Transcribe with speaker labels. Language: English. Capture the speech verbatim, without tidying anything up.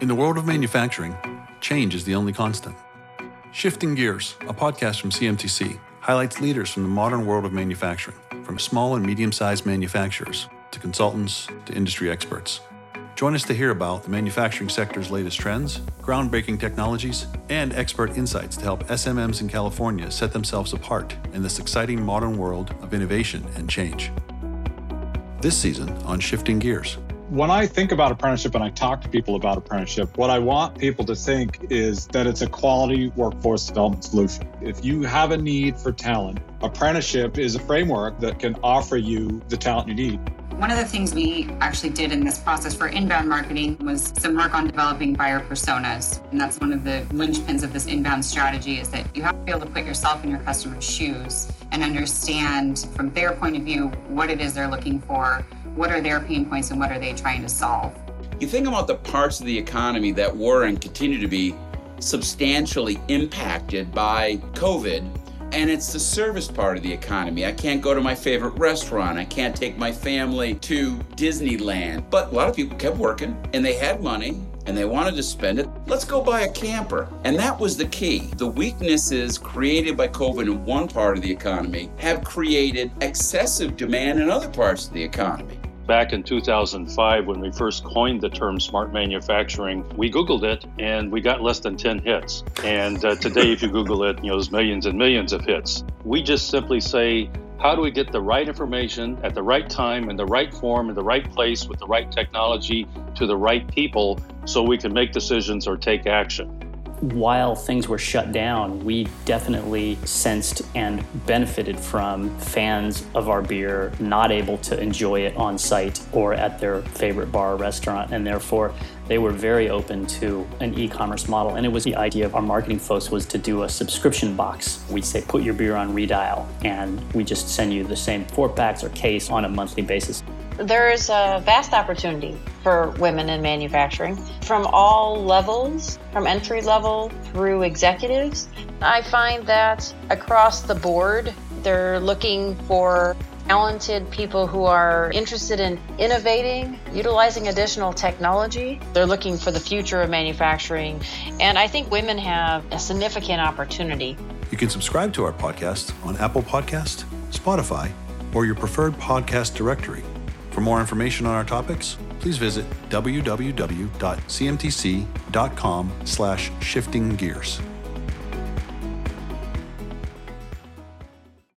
Speaker 1: In the world of manufacturing, change is the only constant. Shifting Gears, a podcast from C M T C, highlights leaders from the modern world of manufacturing, from small and medium-sized manufacturers to consultants to industry experts. Join us to hear about the manufacturing sector's latest trends, groundbreaking technologies, and expert insights to help S M Ms in California set themselves apart in this exciting modern world of innovation and change. This season on Shifting Gears.
Speaker 2: When I think about apprenticeship and I talk to people about apprenticeship, what I want people to think is that it's a quality workforce development solution. If you have a need for talent, apprenticeship is a framework that can offer you the talent you need.
Speaker 3: One of the things we actually did in this process for inbound marketing was some work on developing buyer personas. And that's one of the linchpins of this inbound strategy, is that you have to be able to put yourself in your customer's shoes and understand from their point of view what it is they're looking for, what are their pain points, and what are they trying to solve.
Speaker 4: You think about the parts of the economy that were and continue to be substantially impacted by COVID, and it's the service part of the economy. I can't go to my favorite restaurant. I can't take my family to Disneyland. But a lot of people kept working, and they had money, and they wanted to spend it. Let's go buy a camper. And that was the key. The weaknesses created by COVID in one part of the economy have created excessive demand in other parts of the economy.
Speaker 5: Back in two thousand five, when we first coined the term smart manufacturing, we Googled it and we got less than ten hits. And uh, today, if you Google it, you know, there's millions and millions of hits. We just simply say, how do we get the right information at the right time, in the right form, in the right place, with the right technology to the right people so we can make decisions or take action?
Speaker 6: While things were shut down, we definitely sensed and benefited from fans of our beer not able to enjoy it on site or at their favorite bar or restaurant, and therefore they were very open to an e-commerce model. And it was the idea of our marketing folks was to do a subscription box. We say, put your beer on Redial, and we just send you the same four packs or case on a monthly basis.
Speaker 7: There's a vast opportunity for women in manufacturing from all levels, from entry level through executives. I find that across the board, they're looking for talented people who are interested in innovating, utilizing additional technology. They're looking for the future of manufacturing. And I think women have a significant opportunity.
Speaker 1: You can subscribe to our podcast on Apple Podcast, Spotify, or your preferred podcast directory. For more information on our topics, please visit w w w dot c m t c dot com slash shifting gears.